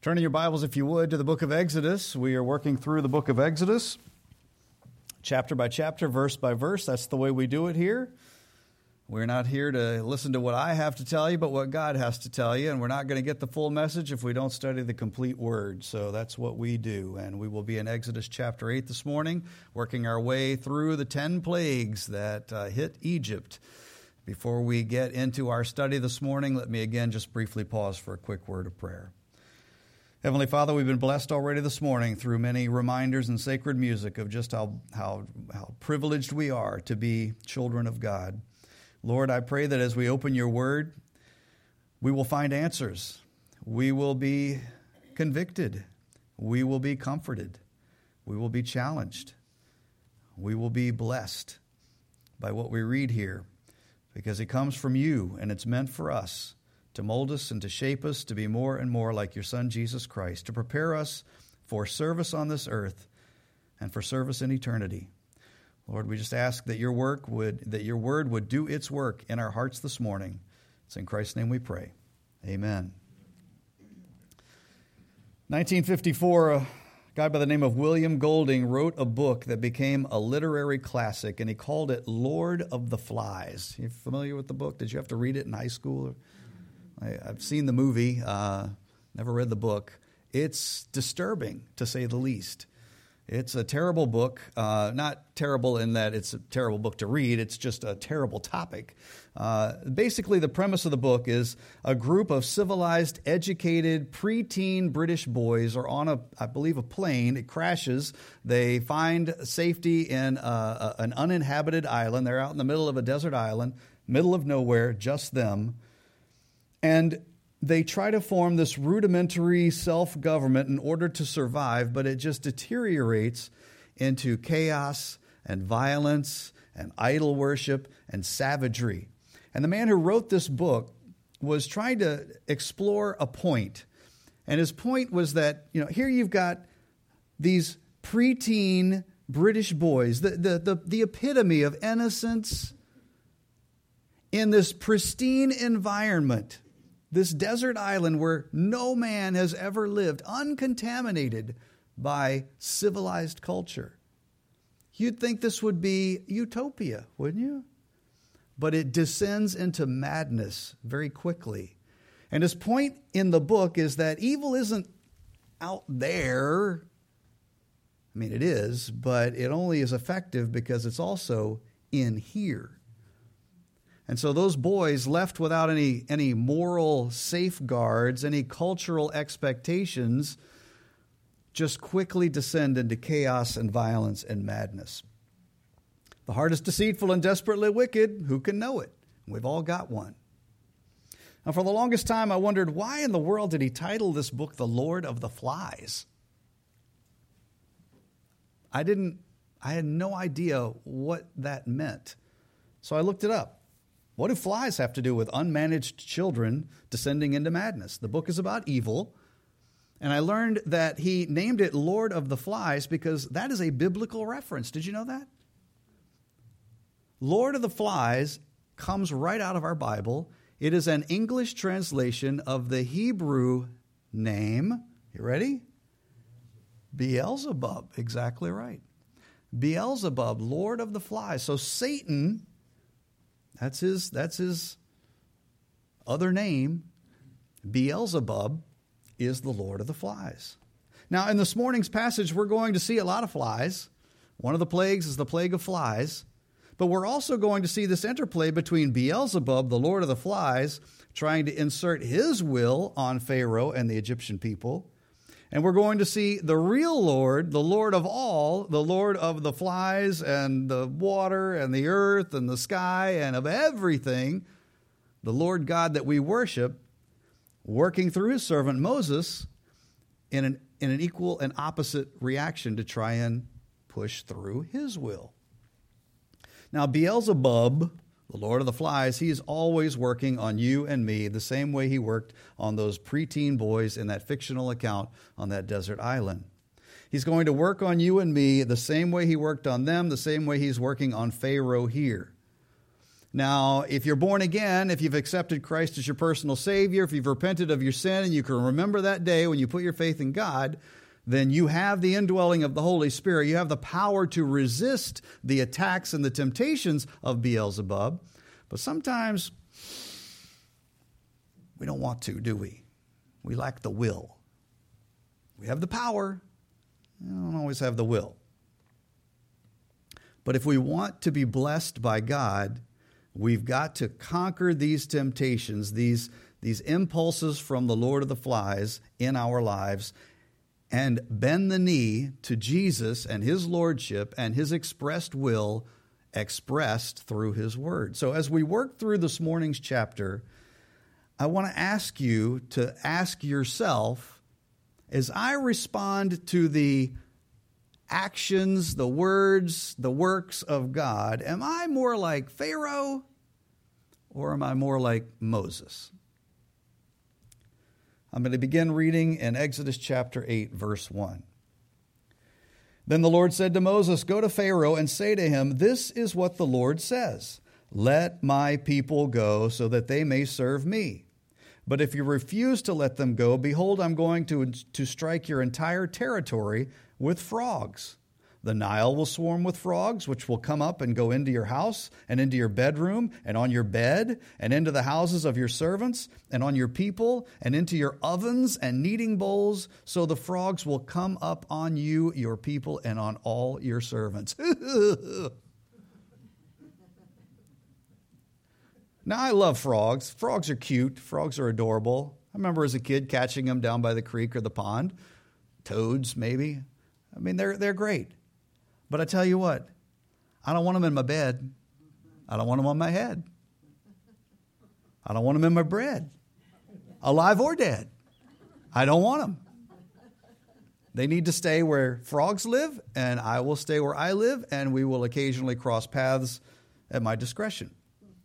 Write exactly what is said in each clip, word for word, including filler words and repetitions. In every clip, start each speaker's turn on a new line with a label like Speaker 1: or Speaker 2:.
Speaker 1: Turn in your Bibles, if you would, to the book of Exodus. We are working through the book of Exodus, chapter by chapter, verse by verse. That's the way we do it here. We're not here to listen to what I have to tell you, but what God has to tell you. And we're not going to get the full message if we don't study the complete word. So that's what we do. And we will be in Exodus chapter eight this morning, working our way through the ten plagues that uh, hit Egypt. Before we get into our study this morning, let me again just briefly pause for a quick word of prayer. Heavenly Father, we've been blessed already this morning through many reminders and sacred music of just how, how, how privileged we are to be children of God. Lord, I pray that as we open your word, we will find answers. We will be convicted. We will be comforted. We will be challenged. We will be blessed by what we read here because it comes from you and it's meant for us to mold us and to shape us to be more and more like your Son, Jesus Christ, to prepare us for service on this earth and for service in eternity. Lord, we just ask that your work would, that your word would do its work in our hearts this morning. It's in Christ's name we pray. Amen. nineteen fifty-four, a guy by the name of William Golding wrote a book that became a literary classic, and he called it Lord of the Flies. You familiar with the book? Did you have to read it in high school? I, I've seen the movie, uh, never read the book. It's disturbing, to say the least. It's a terrible book, uh, not terrible in that it's a terrible book to read, it's just a terrible topic. Uh, basically, the premise of the book is a group of civilized, educated, preteen British boys are on, a, I believe, a plane. It crashes. They find safety in a, a, an uninhabited island. They're out in the middle of a desert island, middle of nowhere, just them. And they try to form this rudimentary self-government in order to survive, but it just deteriorates into chaos and violence and idol worship and savagery. And the man who wrote this book was trying to explore a point. And his point was that, you know, here you've got these preteen British boys, the, the, the, the epitome of innocence in this pristine environment. This desert island where no man has ever lived, uncontaminated by civilized culture. You'd think this would be utopia, wouldn't you? But it descends into madness very quickly. And his point in the book is that evil isn't out there. I mean, it is, but it only is effective because it's also in here. And so those boys left without any, any moral safeguards, any cultural expectations, just quickly descend into chaos and violence and madness. The heart is deceitful and desperately wicked. Who can know it? We've all got one. Now, for the longest time, I wondered, why in the world did he title this book The Lord of the Flies? I didn't, I had no idea what that meant. So I looked it up. What do flies have to do with unmanaged children descending into madness? The book is about evil, and I learned that he named it Lord of the Flies because that is a biblical reference. Did you know that? Lord of the Flies comes right out of our Bible. It is an English translation of the Hebrew name. You ready? Beelzebub. Exactly right. Beelzebub, Lord of the Flies. So Satan... That's his, that's his other name. Beelzebub is the Lord of the Flies. Now, in this morning's passage, we're going to see a lot of flies. One of the plagues is the plague of flies. But we're also going to see this interplay between Beelzebub, the Lord of the Flies, trying to insert his will on Pharaoh and the Egyptian people. And we're going to see the real Lord, the Lord of all, the Lord of the flies and the water and the earth and the sky and of everything, the Lord God that we worship, working through his servant Moses in an, in an equal and opposite reaction to try and push through his will. Now, Beelzebub, the Lord of the Flies, he is always working on you and me the same way he worked on those preteen boys in that fictional account on that desert island. He's going to work on you and me the same way he worked on them, the same way he's working on Pharaoh here. Now, if you're born again, if you've accepted Christ as your personal Savior, if you've repented of your sin and you can remember that day when you put your faith in God, then you have the indwelling of the Holy Spirit. You have the power to resist the attacks and the temptations of Beelzebub. But sometimes we don't want to, do we? We lack the will. We have the power. We don't always have the will. But if we want to be blessed by God, we've got to conquer these temptations, these, these impulses from the Lord of the Flies in our lives, and bend the knee to Jesus and his lordship and his expressed will expressed through his word. So as we work through this morning's chapter, I want to ask you to ask yourself, as I respond to the actions, the words, the works of God, am I more like Pharaoh or am I more like Moses? I'm going to begin reading in Exodus chapter eight, verse one. Then the Lord said to Moses, "Go to Pharaoh and say to him, 'This is what the Lord says. Let my people go so that they may serve me. But if you refuse to let them go, behold, I'm going to, to strike your entire territory with frogs. The Nile will swarm with frogs, which will come up and go into your house and into your bedroom and on your bed and into the houses of your servants and on your people and into your ovens and kneading bowls. So the frogs will come up on you, your people, and on all your servants.'" Now, I love frogs. Frogs are cute. Frogs are adorable. I remember as a kid catching them down by the creek or the pond. Toads, maybe. I mean, they're they're great. But I tell you what, I don't want them in my bed. I don't want them on my head. I don't want them in my bread, alive or dead. I don't want them. They need to stay where frogs live, and I will stay where I live, and we will occasionally cross paths at my discretion.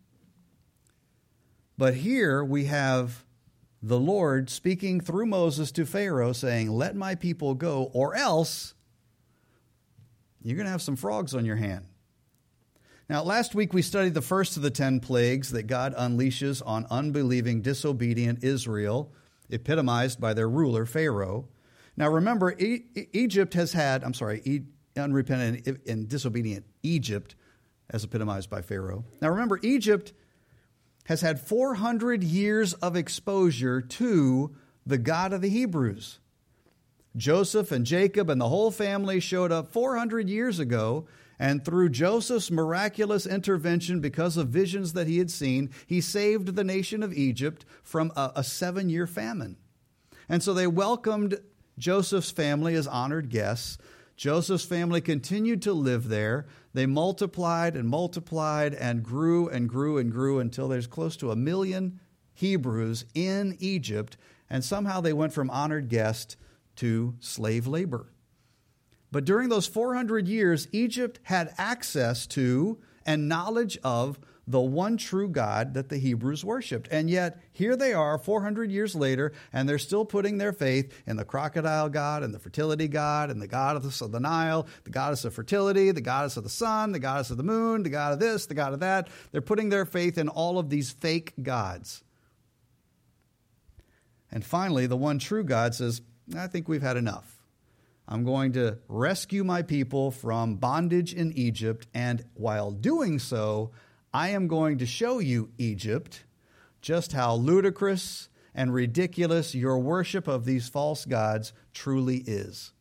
Speaker 1: But here we have the Lord speaking through Moses to Pharaoh saying, "Let my people go, or else you're going to have some frogs on your hand." Now, last week we studied the first of the ten plagues that God unleashes on unbelieving, disobedient Israel, epitomized by their ruler, Pharaoh. Now, remember, e- Egypt has had, I'm sorry, e- unrepentant and disobedient Egypt, as epitomized by Pharaoh. Now, remember, Egypt has had four hundred years of exposure to the God of the Hebrews. Joseph and Jacob and the whole family showed up four hundred years ago, and through Joseph's miraculous intervention, because of visions that he had seen, he saved the nation of Egypt from a, a seven-year famine. And so they welcomed Joseph's family as honored guests. Joseph's family continued to live there. They multiplied and multiplied and grew and grew and grew until there's close to a million Hebrews in Egypt, and somehow they went from honored guest to slave labor. But during those four hundred years, Egypt had access to and knowledge of the one true God that the Hebrews worshipped. And yet, here they are four hundred years later, and they're still putting their faith in the crocodile god and the fertility god and the goddess of the Nile, the goddess of fertility, the goddess of the sun, the goddess of the moon, the god of this, the god of that. They're putting their faith in all of these fake gods. And finally, the one true God says, "I think we've had enough. I'm going to rescue my people from bondage in Egypt, and while doing so, I am going to show you, Egypt, just how ludicrous and ridiculous your worship of these false gods truly is."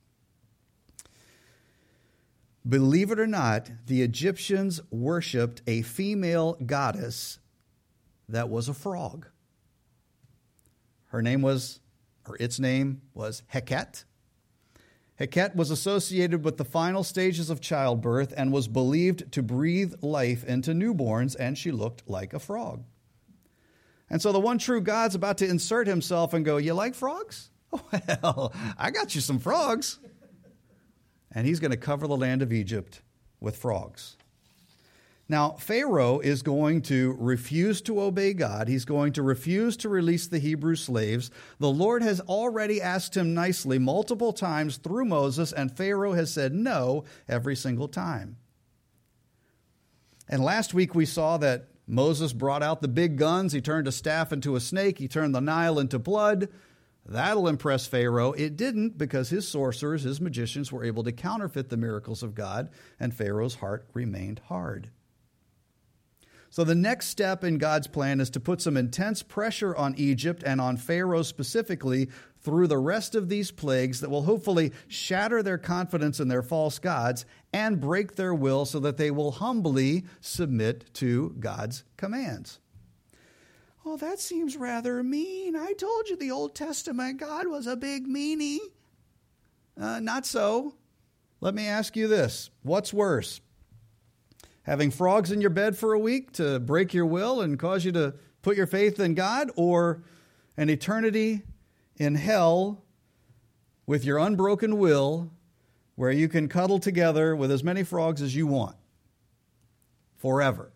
Speaker 1: Believe it or not, the Egyptians worshipped a female goddess that was a frog. Her name was, or its name was Heket. Heket was associated with the final stages of childbirth and was believed to breathe life into newborns, and she looked like a frog. And so the one true God's about to insert himself and go, "You like frogs? Well, I got you some frogs." And he's going to cover the land of Egypt with frogs. Now, Pharaoh is going to refuse to obey God. He's going to refuse to release the Hebrew slaves. The Lord has already asked him nicely multiple times through Moses, and Pharaoh has said no every single time. And last week we saw that Moses brought out the big guns. He turned a staff into a snake. He turned the Nile into blood. That'll impress Pharaoh. It didn't, because his sorcerers, his magicians, were able to counterfeit the miracles of God, and Pharaoh's heart remained hard. So the next step in God's plan is to put some intense pressure on Egypt and on Pharaoh specifically through the rest of these plagues that will hopefully shatter their confidence in their false gods and break their will so that they will humbly submit to God's commands. Oh, that seems rather mean. I told you the Old Testament God was a big meanie. Uh, not so. Let me ask you this. What's worse? Having frogs in your bed for a week to break your will and cause you to put your faith in God, or an eternity in hell with your unbroken will where you can cuddle together with as many frogs as you want forever?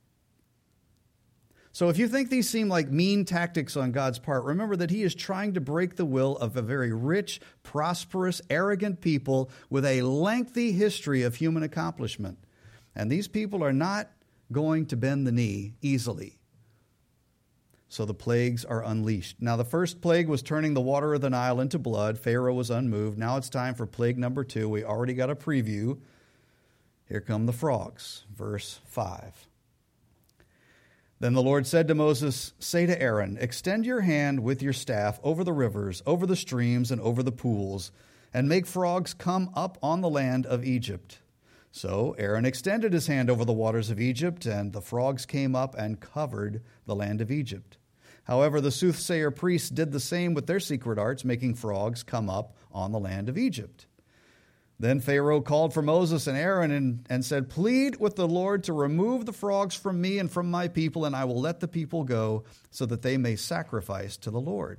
Speaker 1: So if you think these seem like mean tactics on God's part, remember that he is trying to break the will of a very rich, prosperous, arrogant people with a lengthy history of human accomplishment. And these people are not going to bend the knee easily. So the plagues are unleashed. Now, the first plague was turning the water of the Nile into blood. Pharaoh was unmoved. Now it's time for plague number two. We already got a preview. Here come the frogs. Verse five. Then the Lord said to Moses, "Say to Aaron, extend your hand with your staff over the rivers, over the streams, and over the pools, and make frogs come up on the land of Egypt." So Aaron extended his hand over the waters of Egypt, and the frogs came up and covered the land of Egypt. However, the soothsayer priests did the same with their secret arts, making frogs come up on the land of Egypt. Then Pharaoh called for Moses and Aaron and, and said, "Plead with the Lord to remove the frogs from me and from my people, and I will let the people go so that they may sacrifice to the Lord."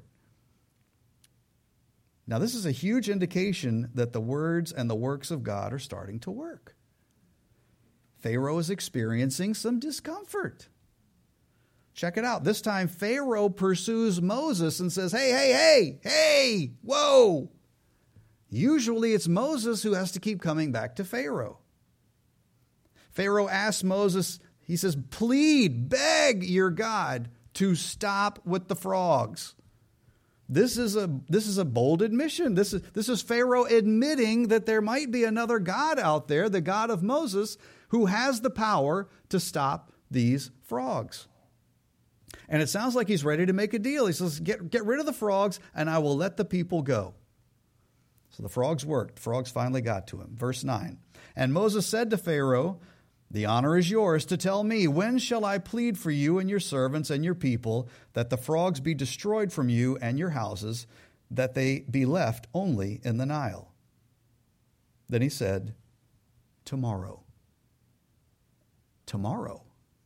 Speaker 1: Now, this is a huge indication that the words and the works of God are starting to work. Pharaoh is experiencing some discomfort. Check it out. This time, Pharaoh pursues Moses and says, hey, hey, hey, hey, whoa. Usually it's Moses who has to keep coming back to Pharaoh. Pharaoh asks Moses, he says, plead, beg your God to stop with the frogs. This is a this is a bold admission. This is this is Pharaoh admitting that there might be another God out there, the God of Moses, who has the power to stop these frogs. And it sounds like he's ready to make a deal. He says, get, get rid of the frogs and I will let the people go. So the frogs worked. Frogs finally got to him. Verse nine. And Moses said to Pharaoh, "The honor is yours to tell me, when shall I plead for you and your servants and your people, that the frogs be destroyed from you and your houses, that they be left only in the Nile?" Then he said, "Tomorrow." Tomorrow.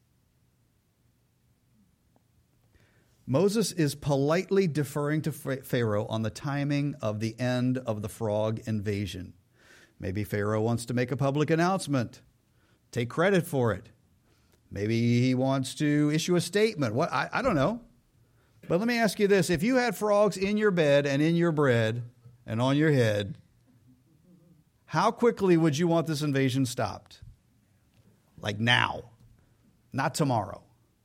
Speaker 1: Moses is politely deferring to Pharaoh on the timing of the end of the frog invasion. Maybe Pharaoh wants to make a public announcement. Take credit for it. Maybe he wants to issue a statement. What I, I don't know. But let me ask you this. If you had frogs in your bed and in your bread and on your head, how quickly would you want this invasion stopped? Like now, not tomorrow.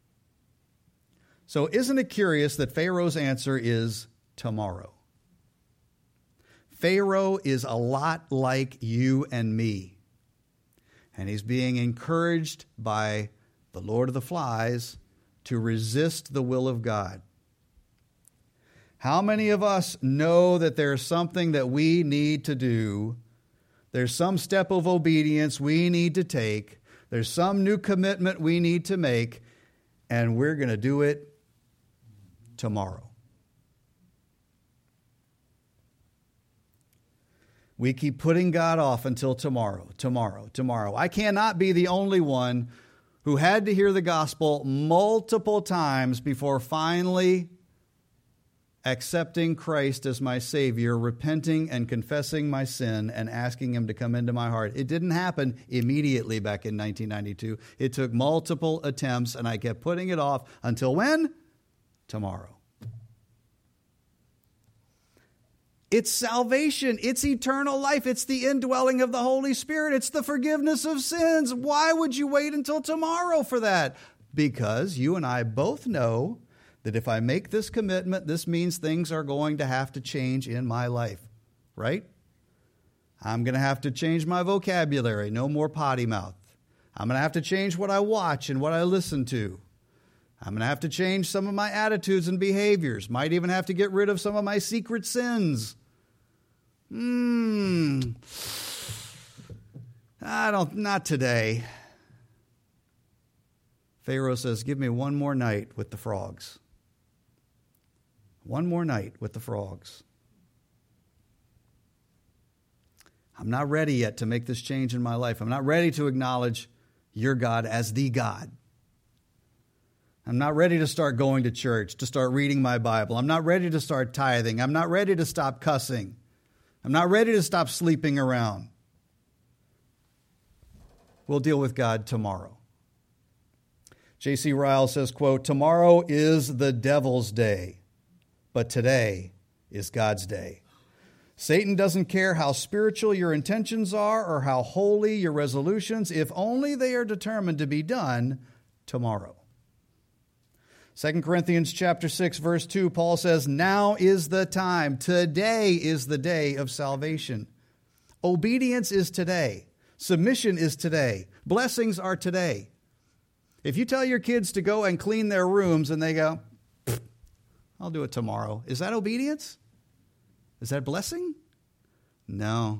Speaker 1: So isn't it curious that Pharaoh's answer is tomorrow? Pharaoh is a lot like you and me. And he's being encouraged by the Lord of the Flies to resist the will of God. How many of us know that there's something that we need to do? There's some step of obedience we need to take. There's some new commitment we need to make, and we're going to do it tomorrow. We keep putting God off until tomorrow, tomorrow, tomorrow. I cannot be the only one who had to hear the gospel multiple times before finally accepting Christ as my Savior, repenting and confessing my sin and asking Him to come into my heart. It didn't happen immediately back in nineteen ninety-two. It took multiple attempts, and I kept putting it off until when? Tomorrow. It's salvation. It's eternal life. It's the indwelling of the Holy Spirit. It's the forgiveness of sins. Why would you wait until tomorrow for that? Because you and I both know that if I make this commitment, this means things are going to have to change in my life, right? I'm going to have to change my vocabulary, no more potty mouth. I'm going to have to change what I watch and what I listen to. I'm going to have to change some of my attitudes and behaviors. Might even have to get rid of some of my secret sins. Hmm. I don't, not today. Pharaoh says, give me one more night with the frogs. One more night with the frogs. I'm not ready yet to make this change in my life. I'm not ready to acknowledge your God as the God. I'm not ready to start going to church, to start reading my Bible. I'm not ready to start tithing. I'm not ready to stop cussing. I'm not ready to stop sleeping around. We'll deal with God tomorrow. J C Ryle says, quote, tomorrow is the devil's day, but today is God's day. Satan doesn't care how spiritual your intentions are or how holy your resolutions, if only they are determined to be done tomorrow. Second Corinthians chapter six, verse two, Paul says, now is the time. Today is the day of salvation. Obedience is today. Submission is today. Blessings are today. If you tell your kids to go and clean their rooms and they go, I'll do it tomorrow, is that obedience? Is that blessing? No.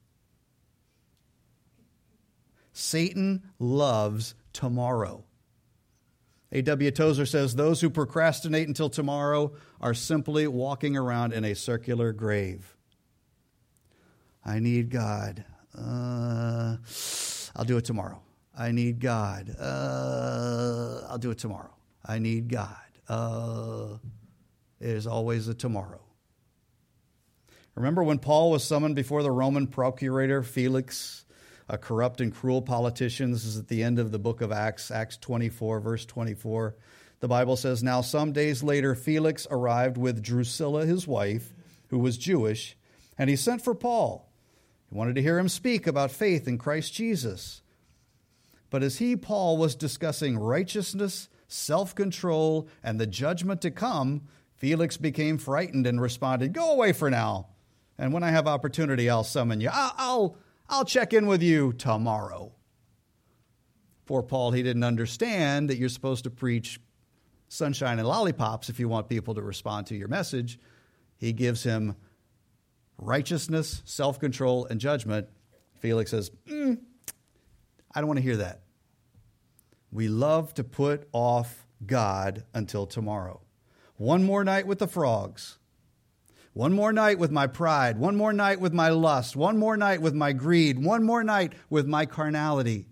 Speaker 1: Satan loves tomorrow. A W Tozer says, those who procrastinate until tomorrow are simply walking around in a circular grave. I need God. Uh, I'll do it tomorrow. I need God. Uh, I'll do it tomorrow. I need God. Uh, there's always a tomorrow. Remember when Paul was summoned before the Roman procurator Felix, a corrupt and cruel politician? This is at the end of the book of Acts, Acts twenty-four, verse twenty-four. The Bible says, now some days later, Felix arrived with Drusilla, his wife, who was Jewish, and he sent for Paul. He wanted to hear him speak about faith in Christ Jesus. But as he, Paul, was discussing righteousness, self-control, and the judgment to come, Felix became frightened and responded, go away for now. And when I have opportunity, I'll summon you. I'll, I'll, I'll check in with you tomorrow. Poor Paul, he didn't understand that you're supposed to preach sunshine and lollipops if you want people to respond to your message. He gives him righteousness, self-control, and judgment. Felix says, mm, I don't want to hear that. We love to put off God until tomorrow. One more night with the frogs. One more night with my pride. One more night with my lust. One more night with my greed. One more night with my carnality.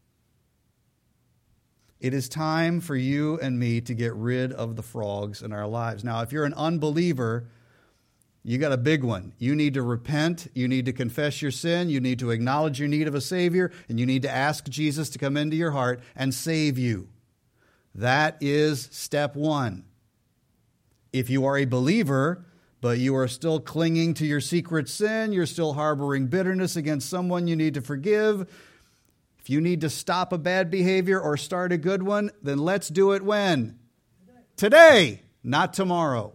Speaker 1: It is time for you and me to get rid of the frogs in our lives. Now, if you're an unbeliever, you got a big one. You need to repent. You need to confess your sin. You need to acknowledge your need of a Savior. And you need to ask Jesus to come into your heart and save you. That is step one. If you are a believer, but you are still clinging to your secret sin, you're still harboring bitterness against someone you need to forgive, if you need to stop a bad behavior or start a good one, then let's do it when? Today, not tomorrow.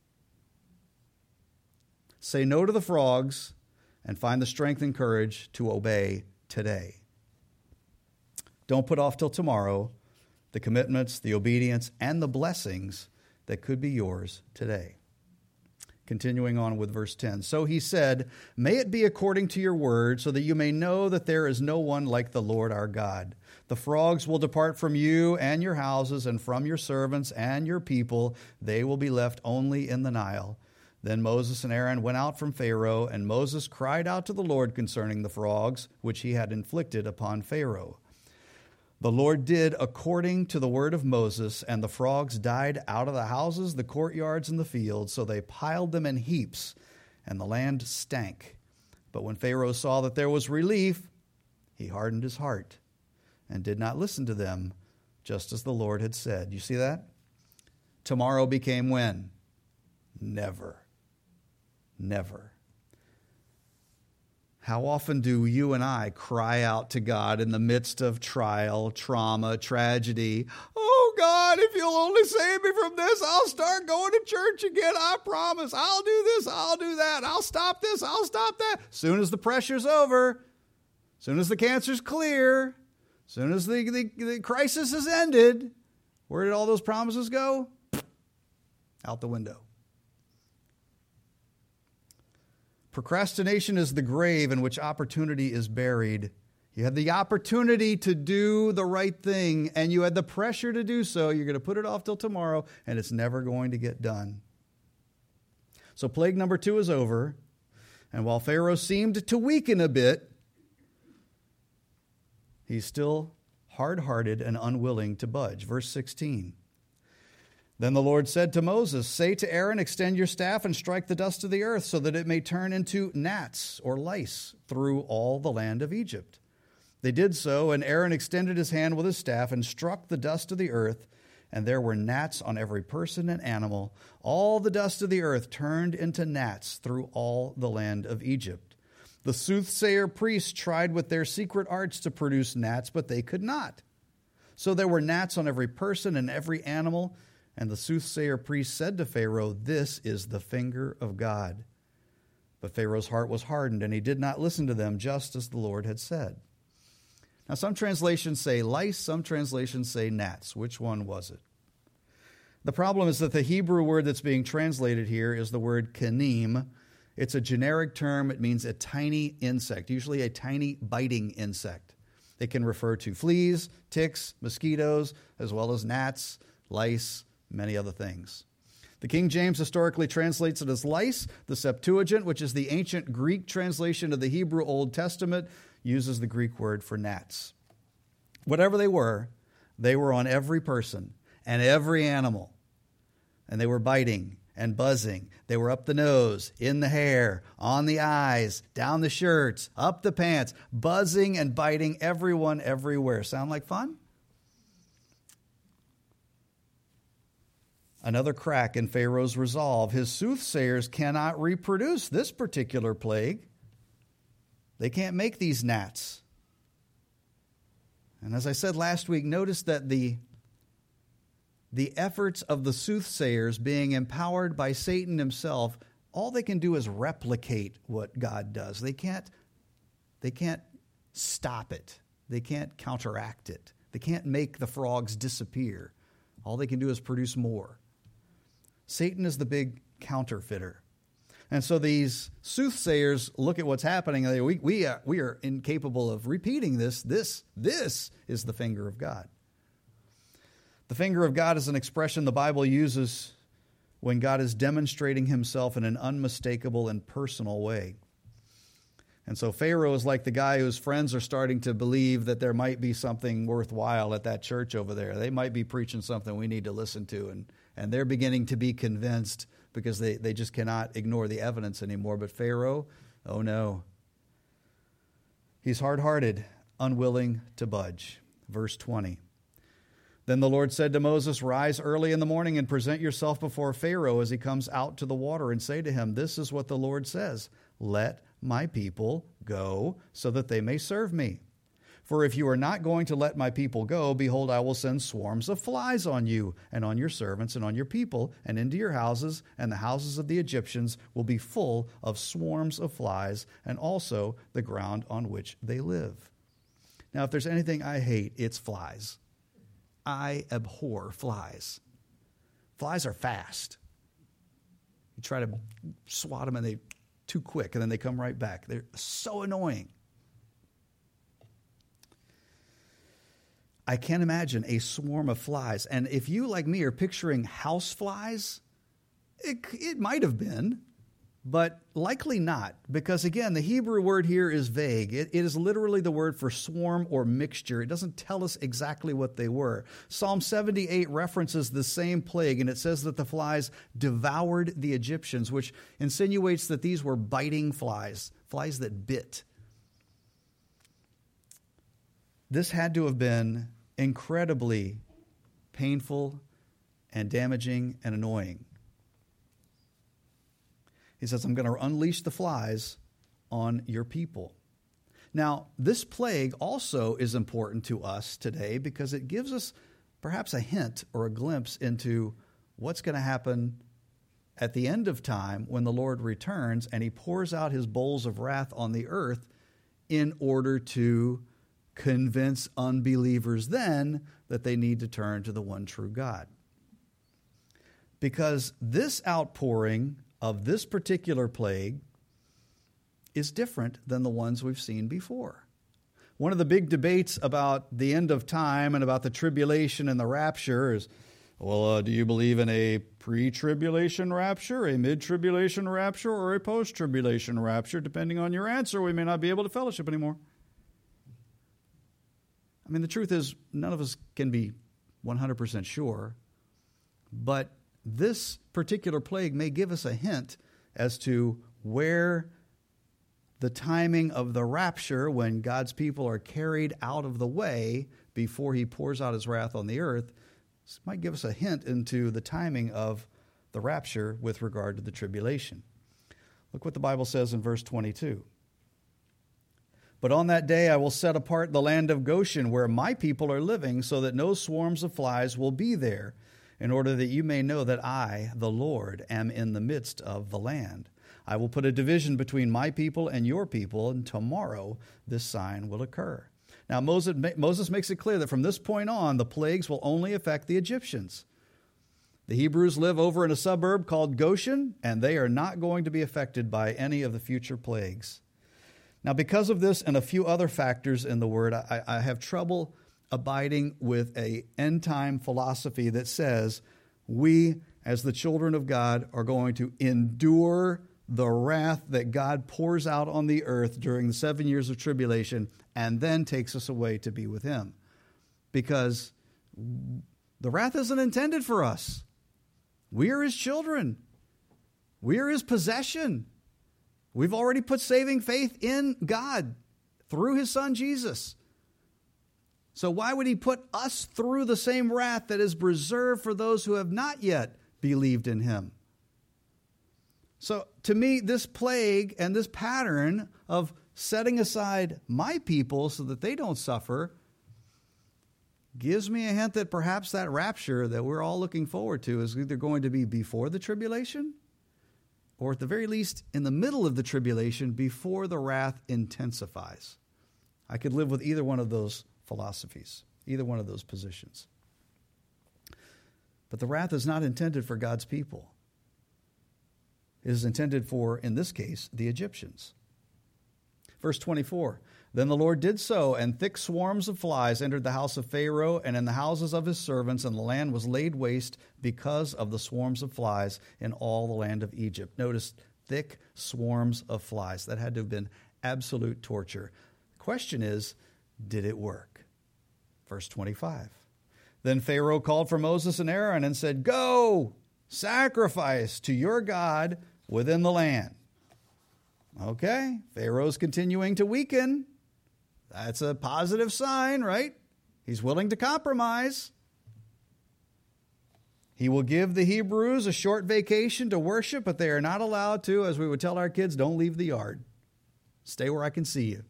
Speaker 1: Say no to the frogs and find the strength and courage to obey today. Don't put off till tomorrow the commitments, the obedience, and the blessings that could be yours today. Continuing on with verse ten. So he said, may it be according to your word, so that you may know that there is no one like the Lord our God. The frogs will depart from you and your houses and from your servants and your people. They will be left only in the Nile. Then Moses and Aaron went out from Pharaoh, and Moses cried out to the Lord concerning the frogs, which he had inflicted upon Pharaoh. The Lord did according to the word of Moses, and the frogs died out of the houses, the courtyards, and the fields. So they piled them in heaps, and the land stank. But when Pharaoh saw that there was relief, he hardened his heart and did not listen to them, just as the Lord had said. You see that? Tomorrow became when? Never. Never. How often do you and I cry out to God in the midst of trial, trauma, tragedy? Oh, you'll only save me from this, I'll start going to church again. I promise. I'll do this. I'll do that. I'll stop this. I'll stop that. Soon as the pressure's over, soon as the cancer's clear, soon as the, the, the crisis is ended, where did all those promises go? Out the window. Procrastination is the grave in which opportunity is buried. You had the opportunity to do the right thing, and you had the pressure to do so. You're going to put it off till tomorrow, and it's never going to get done. So plague number two is over, and while Pharaoh seemed to weaken a bit, he's still hard-hearted and unwilling to budge. Verse sixteen. Then the Lord said to Moses, say to Aaron, extend your staff and strike the dust of the earth so that it may turn into gnats or lice through all the land of Egypt. They did so, and Aaron extended his hand with his staff and struck the dust of the earth, and there were gnats on every person and animal. All the dust of the earth turned into gnats through all the land of Egypt. The soothsayer priests tried with their secret arts to produce gnats, but they could not. So there were gnats on every person and every animal. And the soothsayer priest said to Pharaoh, this is the finger of God. But Pharaoh's heart was hardened, and he did not listen to them, just as the Lord had said. Now, some translations say lice, some translations say gnats. Which one was it? The problem is that the Hebrew word that's being translated here is the word kanim. It's a generic term. It means a tiny insect, usually a tiny biting insect. It can refer to fleas, ticks, mosquitoes, as well as gnats, lice, many other things. The King James historically translates it as lice. The Septuagint, which is the ancient Greek translation of the Hebrew Old Testament, uses the Greek word for gnats. Whatever they were, they were on every person and every animal. And they were biting and buzzing. They were up the nose, in the hair, on the eyes, down the shirts, up the pants, buzzing and biting everyone everywhere. Sound like fun? Another crack in Pharaoh's resolve. His soothsayers cannot reproduce this particular plague. They can't make these gnats. And as I said last week, notice that the, the efforts of the soothsayers being empowered by Satan himself, all they can do is replicate what God does. They can't, they can't stop it. They can't counteract it. They can't make the frogs disappear. All they can do is produce more. Satan is the big counterfeiter. And so these soothsayers look at what's happening, and they, we, we, are, we are incapable of repeating this. This, this is the finger of God. The finger of God is an expression the Bible uses when God is demonstrating himself in an unmistakable and personal way. And so Pharaoh is like the guy whose friends are starting to believe that there might be something worthwhile at that church over there. They might be preaching something we need to listen to, and And they're beginning to be convinced because they, they just cannot ignore the evidence anymore. But Pharaoh, oh no. He's hard-hearted, unwilling to budge. Verse twenty. Then the Lord said to Moses, rise early in the morning and present yourself before Pharaoh as he comes out to the water, and say to him, this is what the Lord says, let my people go so that they may serve me. For if you are not going to let my people go, behold, I will send swarms of flies on you and on your servants and on your people and into your houses, and the houses of the Egyptians will be full of swarms of flies, and also the ground on which they live. Now, if there's anything I hate, it's flies. I abhor flies. Flies are fast. You try to swat them and they're too quick, and then they come right back. They're so annoying. I can't imagine a swarm of flies. And if you, like me, are picturing house flies, it, it might have been, but likely not. Because, again, the Hebrew word here is vague. It, it is literally the word for swarm or mixture. It doesn't tell us exactly what they were. Psalm seventy-eight references the same plague, and it says that the flies devoured the Egyptians, which insinuates that these were biting flies, flies that bit. This had to have been incredibly painful and damaging and annoying. He says, I'm going to unleash the flies on your people. Now, this plague also is important to us today because it gives us perhaps a hint or a glimpse into what's going to happen at the end of time when the Lord returns and he pours out his bowls of wrath on the earth in order to convince unbelievers then that they need to turn to the one true God. Because this outpouring of this particular plague is different than the ones we've seen before. One of the big debates about the end of time and about the tribulation and the rapture is, well, uh, do you believe in a pre-tribulation rapture, a mid-tribulation rapture, or a post-tribulation rapture? Depending on your answer, we may not be able to fellowship anymore. I mean, the truth is, none of us can be one hundred percent sure, but this particular plague may give us a hint as to where the timing of the rapture, when God's people are carried out of the way before he pours out his wrath on the earth, might give us a hint into the timing of the rapture with regard to the tribulation. Look what the Bible says in verse twenty-two. But on that day I will set apart the land of Goshen, where my people are living, so that no swarms of flies will be there, in order that you may know that I, the Lord, am in the midst of the land. I will put a division between my people and your people, and tomorrow this sign will occur. Now, Moses, Moses makes it clear that from this point on, the plagues will only affect the Egyptians. The Hebrews live over in a suburb called Goshen, and they are not going to be affected by any of the future plagues. Now, because of this and a few other factors in the Word, I, I have trouble abiding with a end-time philosophy that says we, as the children of God, are going to endure the wrath that God pours out on the earth during the seven years of tribulation and then takes us away to be with him. Because the wrath isn't intended for us. We are his children. We are his possession. We've already put saving faith in God through his son Jesus. So why would he put us through the same wrath that is reserved for those who have not yet believed in him? So to me, this plague and this pattern of setting aside my people so that they don't suffer gives me a hint that perhaps that rapture that we're all looking forward to is either going to be before the tribulation or at the very least in the middle of the tribulation before the wrath intensifies. I could live with either one of those philosophies, either one of those positions. But the wrath is not intended for God's people. It is intended for, in this case, the Egyptians. Verse twenty-four, then the Lord did so, and thick swarms of flies entered the house of Pharaoh and in the houses of his servants, and the land was laid waste because of the swarms of flies in all the land of Egypt. Notice, thick swarms of flies. That had to have been absolute torture. The question is, did it work? Verse twenty-five, then Pharaoh called for Moses and Aaron and said, go, sacrifice to your God within the land. Okay, Pharaoh's continuing to weaken. That's a positive sign, right? He's willing to compromise. He will give the Hebrews a short vacation to worship, but they are not allowed to, as we would tell our kids, don't leave the yard. Stay where I can see you.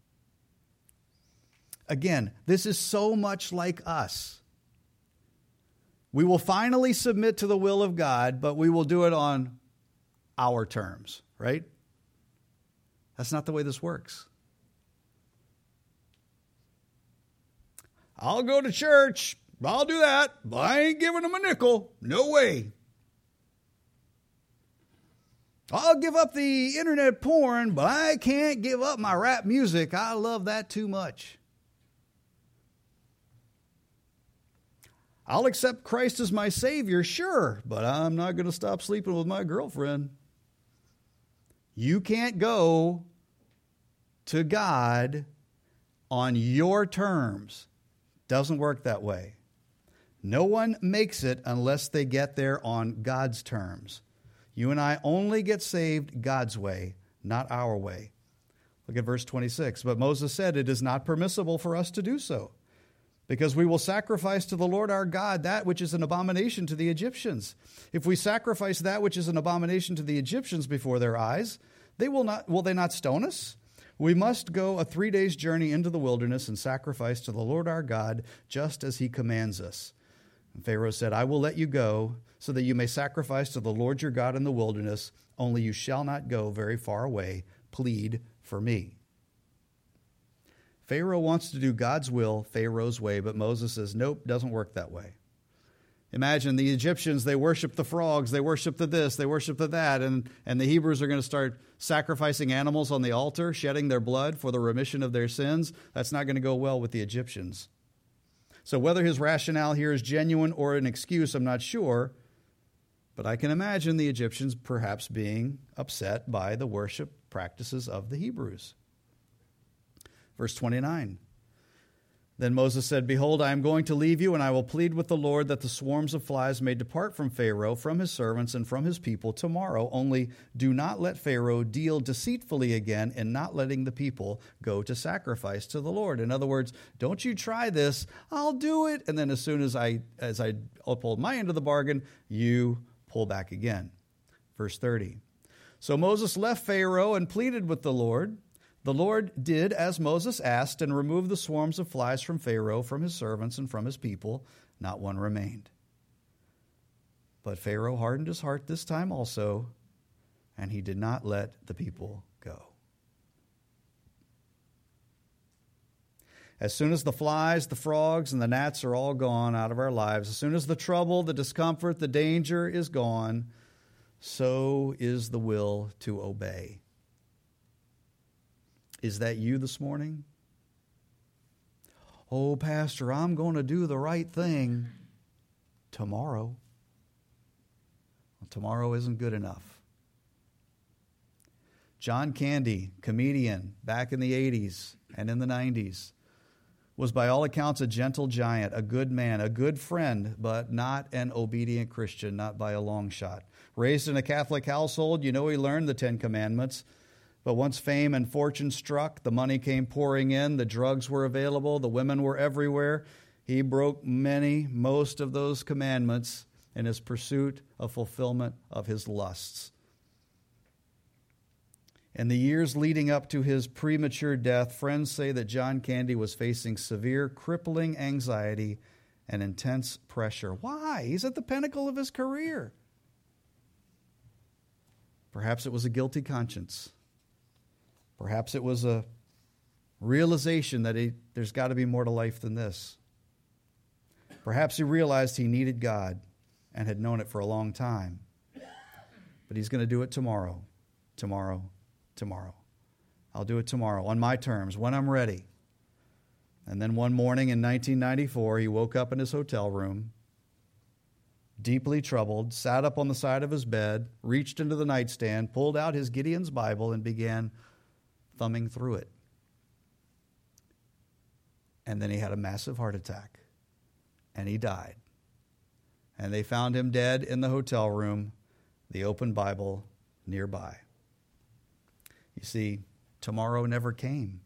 Speaker 1: Again, this is so much like us. We will finally submit to the will of God, but we will do it on our terms, right? That's not the way this works. I'll go to church. I'll do that. But I ain't giving them a nickel. No way. I'll give up the internet porn, but I can't give up my rap music. I love that too much. I'll accept Christ as my Savior, sure, but I'm not going to stop sleeping with my girlfriend. You can't go to God on your terms. Doesn't work that way. No one makes it unless they get there on God's terms. You and I only get saved God's way, not our way. Look at verse twenty-six. But Moses said, it is not permissible for us to do so, because we will sacrifice to the Lord our God that which is an abomination to the Egyptians. If we sacrifice that which is an abomination to the Egyptians before their eyes, they will not. Will they not stone us? We must go a three days' journey into the wilderness and sacrifice to the Lord our God, just as he commands us. And Pharaoh said, I will let you go so that you may sacrifice to the Lord your God in the wilderness, only you shall not go very far away. Plead for me. Pharaoh wants to do God's will Pharaoh's way, but Moses says, nope, doesn't work that way. Imagine the Egyptians, they worship the frogs, they worship the this, they worship the that, and, and the Hebrews are going to start sacrificing animals on the altar, shedding their blood for the remission of their sins. That's not going to go well with the Egyptians. So whether his rationale here is genuine or an excuse, I'm not sure, but I can imagine the Egyptians perhaps being upset by the worship practices of the Hebrews. Verse twenty-nine. Then Moses said, Behold, I am going to leave you, and I will plead with the Lord that the swarms of flies may depart from Pharaoh, from his servants, and from his people tomorrow. Only do not let Pharaoh deal deceitfully again in not letting the people go to sacrifice to the Lord. In other words, don't you try this, I'll do it. And then as soon as I as I uphold my end of the bargain, you pull back again. Verse thirty. So Moses left Pharaoh and pleaded with the Lord. The Lord did as Moses asked and removed the swarms of flies from Pharaoh, from his servants, and from his people. Not one remained. But Pharaoh hardened his heart this time also, and he did not let the people go. As soon as the flies, the frogs, and the gnats are all gone out of our lives, as soon as the trouble, the discomfort, the danger is gone, so is the will to obey. Is that you this morning? Oh, Pastor, I'm going to do the right thing tomorrow. Well, tomorrow isn't good enough. John Candy, comedian back in the eighties and in the nineties, was by all accounts a gentle giant, a good man, a good friend, but not an obedient Christian, not by a long shot. Raised in a Catholic household, you know he learned the Ten Commandments. But once fame and fortune struck, the money came pouring in, the drugs were available, the women were everywhere. He broke many, most of those commandments in his pursuit of fulfillment of his lusts. In the years leading up to his premature death, friends say that John Candy was facing severe, crippling anxiety and intense pressure. Why? He's at the pinnacle of his career. Perhaps it was a guilty conscience. Perhaps it was a realization that he, there's got to be more to life than this. Perhaps he realized he needed God and had known it for a long time. But he's going to do it tomorrow, tomorrow, tomorrow. I'll do it tomorrow on my terms, when I'm ready. And then one morning in nineteen ninety-four, he woke up in his hotel room, deeply troubled, sat up on the side of his bed, reached into the nightstand, pulled out his Gideon's Bible, and began thumbing through it. And then he had a massive heart attack, and he died. And they found him dead in the hotel room, the open Bible nearby. You see, tomorrow never came.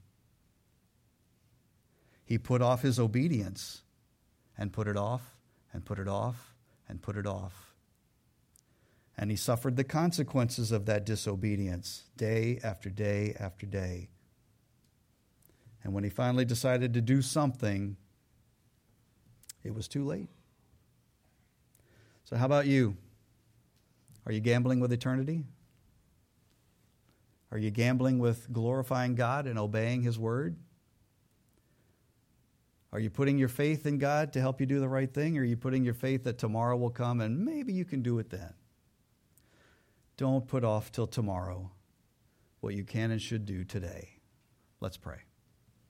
Speaker 1: He put off his obedience and put it off and put it off and put it off. And he suffered the consequences of that disobedience day after day after day. And when he finally decided to do something, it was too late. So how about you? Are you gambling with eternity? Are you gambling with glorifying God and obeying His word? Are you putting your faith in God to help you do the right thing? Or are you putting your faith that tomorrow will come and maybe you can do it then? Don't put off till tomorrow what you can and should do today. Let's pray.